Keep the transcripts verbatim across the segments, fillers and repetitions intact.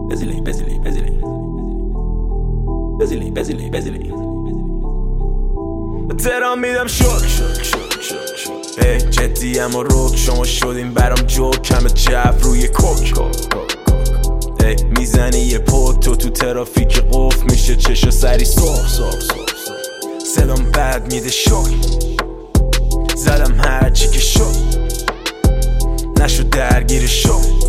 busily, busily, busily, busily, busily, busily. ترام میدم شک شک شک شک شک ای جدیم و رک شما شدیم برام جوک کمه جف روی کوک ای میزنی یه پوت تو تو ترافیک قف میشه چشا سری سرخ سرخ سرخ صدام بد میده شک زدم هرچی که شد نشو درگیر شد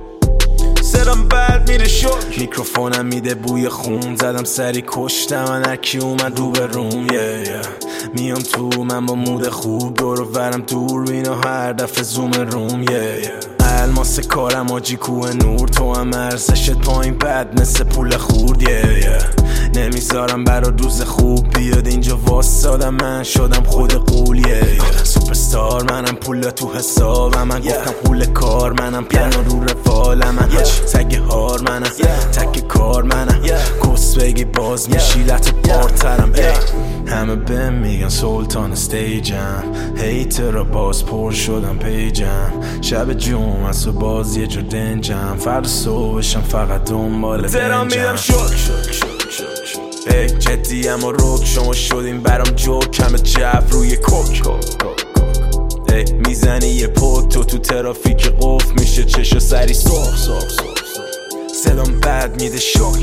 صدام بد میره شد میکروفونم میده بوی خون زدم سری کشتم من هرکی اومد رو به روم yeah, yeah. میام تو من با مود خوب دور و برم دور بینو هر دفعه زوم روم yeah, yeah. الماس کارم آجی کوه نور تو هم ارزشت پایین بد مثل پول خورد yeah, yeah. نمیذارم برا روز خوب بیاد اینجا واسادم من شدم خود قول yeah, yeah. سوپرستار منم پول تو حسابم من yeah. گفتم پول کار منم پیانو رو رفالم من yeah. تگ هار منم yeah. تک کار منم yeah. کس بگی باز میشی yeah. لط پارترم yeah. همه بهم میگن سلطان استیجم هیتر را باز پر شدم پیجم شب جمعه از و باز یه جا دنجم فرد صبحشم فقط دنبال بنجم ترام میدم شک شک شک شک شک ای جدیم و رک شما شدیم برام جوک کمه جف روی کوک ای میزنی یه پوت تو تو ترافیک قف میشه چشا سری سرخ سرخ سرخ صدام بد میده شک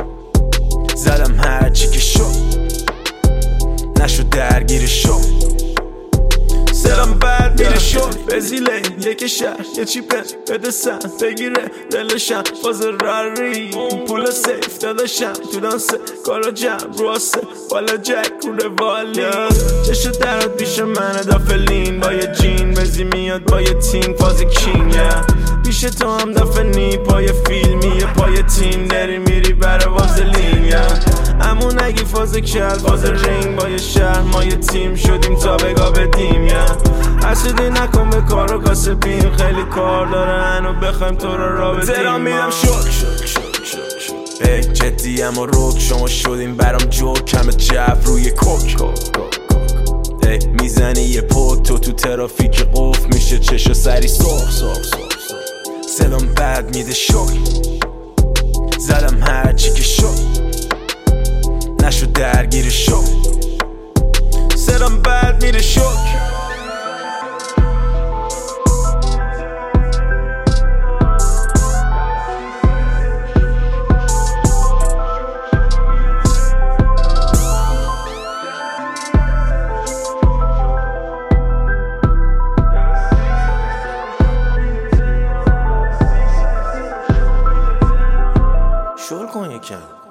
زدم هرچی که شد نشو درگیر شد صدام بد میره شد بزیله یکی شهر یه چی پس بده سن بگیره دلشم باز راری پول سیف داداشم تو دانسه کارا جمع رواسه بالا جک رو روالی چشو درات بیش منه دافلین با یه جین بزی میاد با یه تیم فاز کینگ پیش تو هم دفنی پای فیلمی پای تیم نری میری برا وازلین امون نگی فاز کل فاز رینگ با یه شهر ما یه تیم شدیم تا بگا بدیم حسودی نکن به کار و کاسبیم خیلی کار داره هنو بخوایم تو رو را بدیم ترام میدم شک شک شک شک شک ای جدیم و رک شما شدیم برام جوک کمه جف روی کوک ای میزنی یه پوت تو تو ترافیک قف میشه چشا سری سرخ سرخ سرخ صدام بد میده شک زدم هرچی که شد نشو درگیر شد صدام بد میره شک شل کن یکم